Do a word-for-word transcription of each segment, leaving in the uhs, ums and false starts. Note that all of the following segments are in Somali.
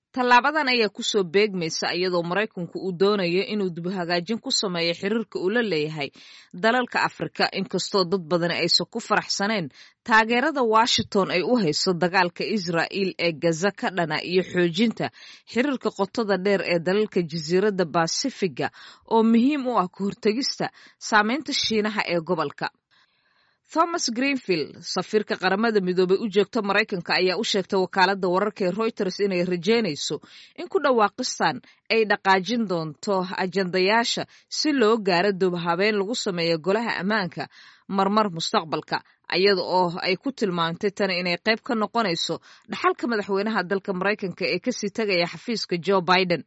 Tallaabadan ayaa ku soo beegmaysa iyadoo Maraykanku uu doonayo inuu dib u hagaajin ku sameeyo xiriirka uu la leeyahay dalalka Afrika inkastoo dad badan aysan ku faraxsaneen taageerada Washington ay u hayso dagaalka Israa'iil ee Gaza ka dhana iyo xoojinta xiriirka qotada dheer ee dalalka Jasiiradda Baasifiga oo muhiim u ah ka hortagista saameynta Shiinaha ee gobolka. Thomas Greenfield, safiirka qaramada midoobay u joogta Maraykanka, ayaa u sheegtay wakaaladda wararka ee Reuters inay rajaynayso in ku dhawaaqistan ay dhaqaajin doonto ajandayaasha si loo gaaro dib habeen lagu sameeyo golaha ammaanka marmar mustaqbalka, iyada oo ay ku tilmaantay tan inay qayb ka noqonayso dhaxalka madaxweynaha dalka Maraykanka ee ka sii tagaya xafiiska Joe Biden.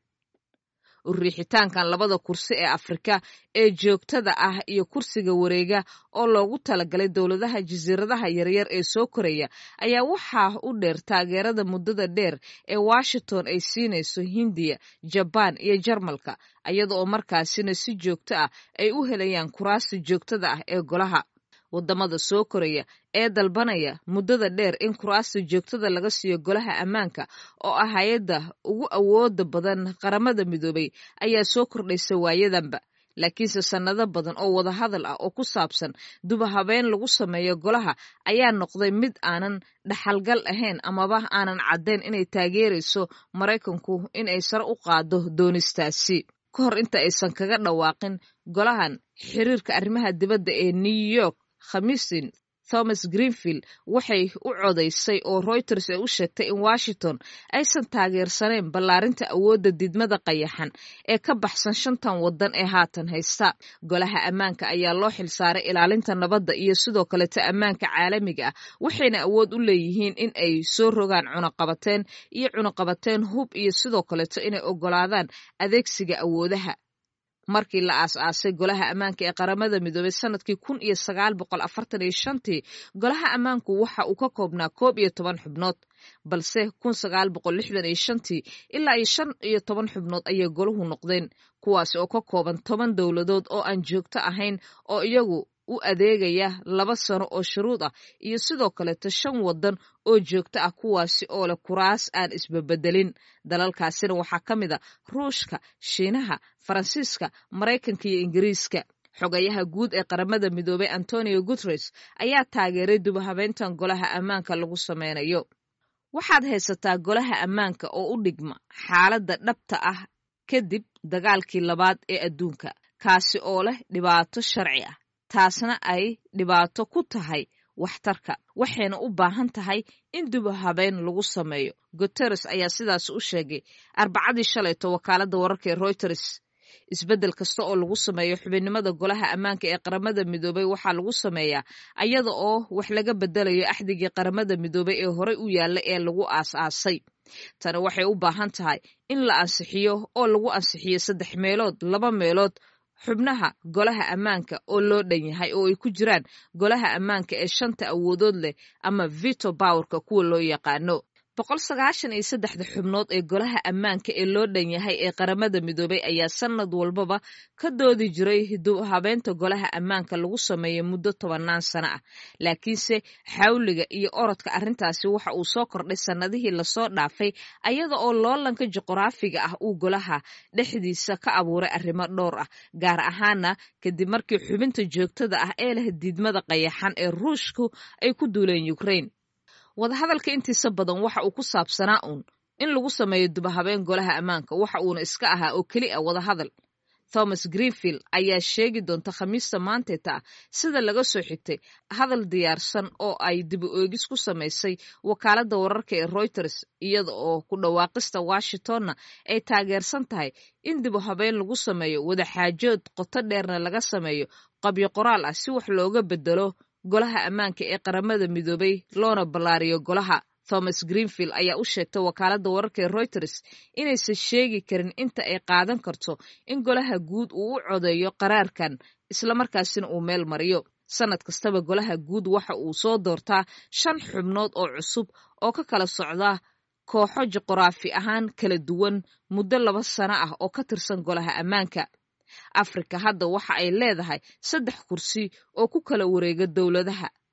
U riixitaankan labada kursi ee Afrika ee joogtada ah iyo kursiga wareega oo loogu talagalay dowladaha jasiiradaha yaryar ee soo koraya ayaa waxaa u dheer taageerada muddada dheer ee Washington ay siinayso Hindiya, Jabaan iyo Jarmalka, iyada oo markaasina si joogto ah ay u helayaan kuraasta joogtada ah ee golaha. Wadamada soo koraya ee dalbanaya muddada dheer in kuraasta joogtada laga siiyo golaha ammaanka oo ah hay'adda ugu awooda badan qaramada midoobay ayaa soo kordhaysa waayadanba, laakiinse sannado badan oo wadahadal ah oo ku saabsan dib u habeen lagu sameeyo golaha ayaa noqday mid aanan dhaxalgal ahayn amaba aanan caddayn inay taageerayso Maraykanku in ay sare u qaado doonistaasi. Ka hor inta aysan kaga dhawaaqin golahan xiriirka arrimaha dibadda ee New York Khamiistii, Thomas Greenfield waxay u codaysay oo Reuters ay u sheegtay in Washington aysan taageersaneen ballaarinta awoodda didmada qayaxan ee ka baxsan shantan waddan ee haatan haysta. Golaha ammaanka ayaa loo xilsaaray ilaalinta nabadda iyo sidoo kaleeta ammaanka caalamiga ah, waxayna awood u leeyihiin in ay soo rogaan cunaqabateen iyo cunaqabateen hub iyo sidoo kaleeto inay oggolaadaan adeegsiga awoodaha. Markii la aas-aasay golaha ammaanka ee qaramada midoobay sanadkii kun iyo sagaal boqol afartan iyo shantii, golaha ammaanku waxa uu ka koobnaa koob iyo toban xubnood, balse kun sagaal boqol lixdan iyo shantii ilaa iyo shan iyo toban xubnood ayay goluhu noqdeen, kuwaasi oo ka kooban toban dowladood oo aan joogto ahayn oo iyagu u adeegaya laba sano oo shuruud ah iyo sidoo kaleeto shan waddan oo joogto ah kuwaasi oo leh kuraas aan isbabedelin. Dalalkaasina waxaa ka mid a Ruushka, Shiinaha, Faransiiska, Maraykanka iyo Ingiriiska. Xogayaha guud ee qaramada midoobay Antonio Guterres ayaa taageeray dib u habeyntan golaha ammaanka lagu sameynayo. Waxaad haysataa golaha ammaanka oo u dhigma xaaladda dhabta ah kadib dagaalkii labaad ee adduunka, kaasi oo leh dhibaato sharci ah, taasna ay dhibaato ku tahay waxtarka, waxayna u baahan tahay in dib u habeen lagu sameeyo. Guterres ayaa sidaas u sheegay Arbacadii shalayto wakaaladda wararka ee Reuters. Isbeddel kasta oo lagu sameeyo xubinnimada golaha ammaanka ee qaramada midoobay waxaa lagu sameeyaa iyada oo wax laga bedelayo axdigii qaramada midoobay ee horey u yaallay ee lagu aas-aasay. Tani waxay u baahan tahay in la ansixiyo oo lagu ansixiyo saddex meelood laba meelood xubnaha golaha ammaanka oo loo dhan yahay oo ay ku jiraan golaha ammaanka ee shanta awoodood leh ama veto powerka kuwa loo yaqaano. boqol sagaashan iyo saddexda xubnood ee golaha ammaanka ee loo dhan yahay ee qaramada midoobay ayaa sanad walbaba ka doodi jiray dib u habeynta golaha ammaanka lagu sameeyo muddo tobannaan sano ah, laakiinse xawliga iyo orodka arrintaasi waxa uu soo kordhay sannadihii lasoo dhaafay iyada oo loolanka juqraafiga ah uu golaha dhexdiisa ka abuuray arrimo dhowr ah, gaar ahaana kadib markii xubinta joogtada ah ee leh diidmada qayaxan ee Ruushku ay ku duuleen Ukraine. Wadahadalka intiisa badan waxa uu ku saabsanaa uun in lagu sameeyo dib u habeen golaha ammaanka, waxa uuna iska ahaa oo keli ah wadahadal. Thomas Greenfield ayaa sheegi doonta Khamiista maanteeta ah sida laga soo xigtay hadal diyaarsan oo ay dib u eegis ku samaysay wakaaladda wararka ee Reuters, iyada oo ku dhawaaqista Washingtonna ay taageersan tahay in dib u habeen lagu sameeyo wadaxaajood qoto dheerna laga sameeyo qabyo qoraal ah si wax looga bedelo golaha ammaanka ee qaramada midoobay loona ballaariyo golaha. Thomas Greenfield ayaa u sheegtay wakaaladda wararka ee Reuters inaysan sheegi karin inta ay qaadan karto in golaha guud uu u codeeyo qaraarkan isla markaasina uu meel mariyo. Sanad kastaba golaha guud waxa uu soo doortaa shan xubnood oo cusub oo ka kala socda kooxo juqraafi ahaan kala duwan muddo laba sano ah oo ka tirsan golaha ammaanka. Afrika hadda waxa ay leedahay saddex kursi oo ku kala wareega dowladaha.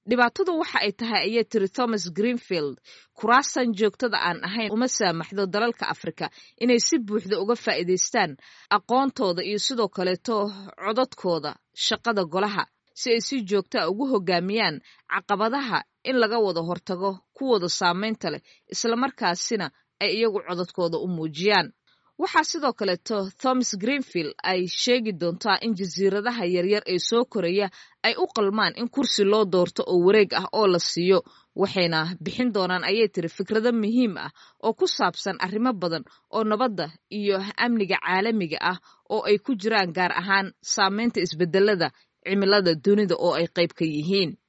dhibaatadu waxa ay tahay ayay tiri Thomas Greenfield, kuraasan joogtada aan ahayn uma saamaxdo dalalka Afrika inay si buuxda uga faa'iidaystaan aqoontooda iyo sidoo kaleeto codadkooda shaqada golaha si ay si joogta ah ugu hoggaamiyaan caqabadaha in laga wada hortago kuwooda saamaynta leh isla markaasina ay iyagu codadkooda u muujiyaan. waxaa sidoo kaleeto Thomas Greenfield ay sheegi doontaa in jasiiradaha yaryar ee soo koraya ay u qalmaan in kursi loo doorto oo wareeg ah oo la siiyo, waxayna bixin doonaan ayay tiri fikrado muhiim ah oo ku saabsan arrimo badan oo nabadda iyo amniga caalamiga ah oo ay ku jiraan gaar ahaan saamaynta isbedelada cimilada dunida oo ay qayb ka yihiin.